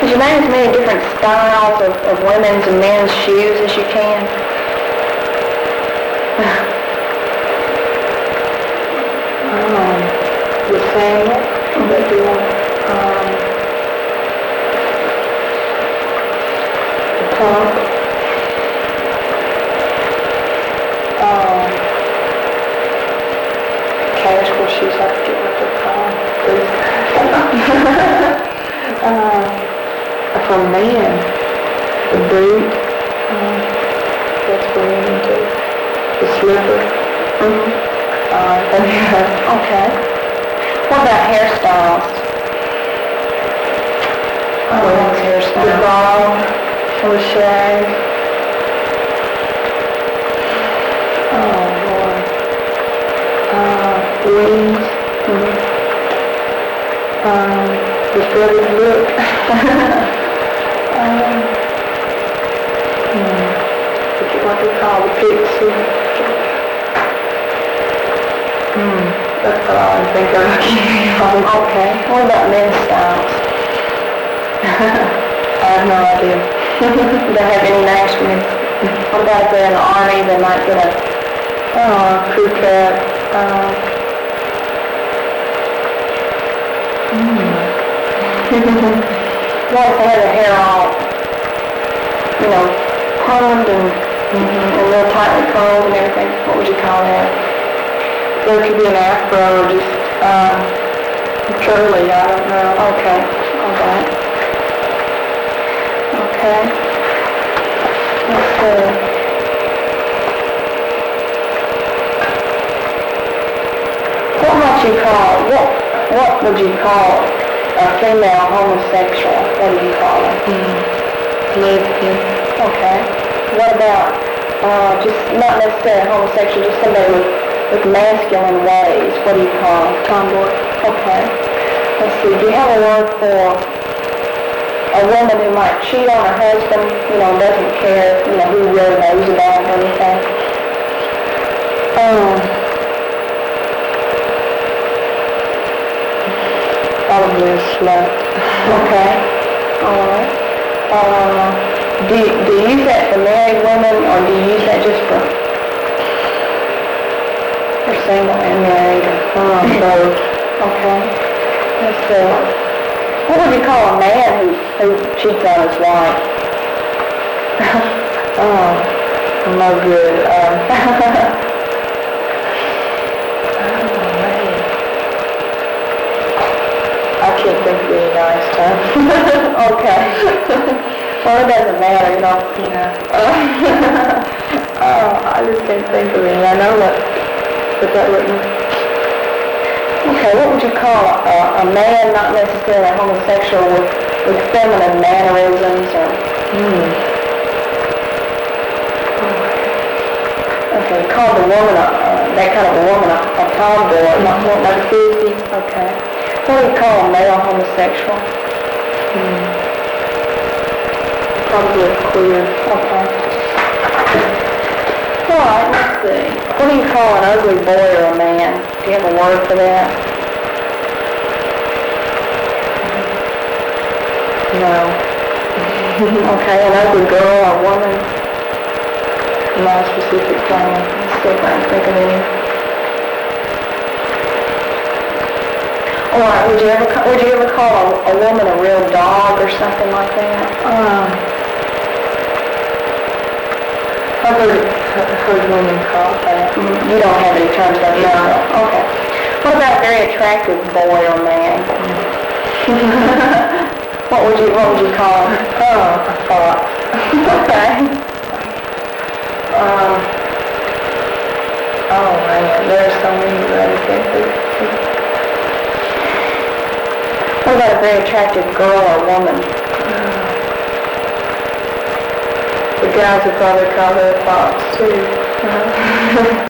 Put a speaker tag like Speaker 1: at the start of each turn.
Speaker 1: Could you name as many different styles of women's and men's shoes as you can?
Speaker 2: The sandal, that you want, the pump, casual shoes, I forget what they're called, please. For men, the boot, that's for women too, the slipper.
Speaker 1: Okay. What about hairstyles? Women's hairstyle.
Speaker 2: The bob, or shag. Oh, Lord. Wings. The brother's look. Forget what they call the pixie. That's all I think of.
Speaker 1: Okay. What about men's styles?
Speaker 2: I have no idea.
Speaker 1: Do they have any names for men? What about if they're in the army, they might get a
Speaker 2: Crew cut.
Speaker 1: What if they had their hair all, combed and real tightly curled and everything? What would you call that?
Speaker 2: There could be an afro or just curly, I don't know.
Speaker 1: Okay. All right. Okay. Let's see. What would you call a female homosexual? What do you call it?
Speaker 2: Lesbian.
Speaker 1: Okay. What about just not necessarily homosexual, just somebody with masculine ways? What do you call them?
Speaker 2: Tomboy.
Speaker 1: Okay. Let's see. Do you have a word for a woman who might cheat on her husband, doesn't care, who really knows about it or anything?
Speaker 2: Probably a slut.
Speaker 1: Okay. All right. Do you use that for married women, or do you use that just for single and married?
Speaker 2: Both.
Speaker 1: Okay. Let's see. What would you call a man who cheats on his wife?
Speaker 2: No good. I can't think of any nice term.
Speaker 1: Okay. Well, it doesn't matter,
Speaker 2: I just can't think of any. I know that, but that wouldn't.
Speaker 1: Okay, what would you call a man not necessarily homosexual with feminine mannerisms or? Okay, call the woman that kind of a woman a tomboy, not like Susie. Okay. What do you call a male homosexual?
Speaker 2: Probably a queer.
Speaker 1: Okay. All right, let's see. What do you call an ugly boy or a man? Do you have a word for that?
Speaker 2: No.
Speaker 1: Okay, an ugly girl or woman?
Speaker 2: Non-specific term.
Speaker 1: Let's see if I can think of any. All right, would you ever call a woman a real dog or something like that?
Speaker 2: I've heard women called that.
Speaker 1: You don't have any terms like that? No. Okay. What about a very attractive boy or man? What would you call him?
Speaker 2: A fox.
Speaker 1: Okay.
Speaker 2: Man, there's so many that I can't think.
Speaker 1: What about a very attractive girl or woman?
Speaker 2: The guys would probably call her a fox too.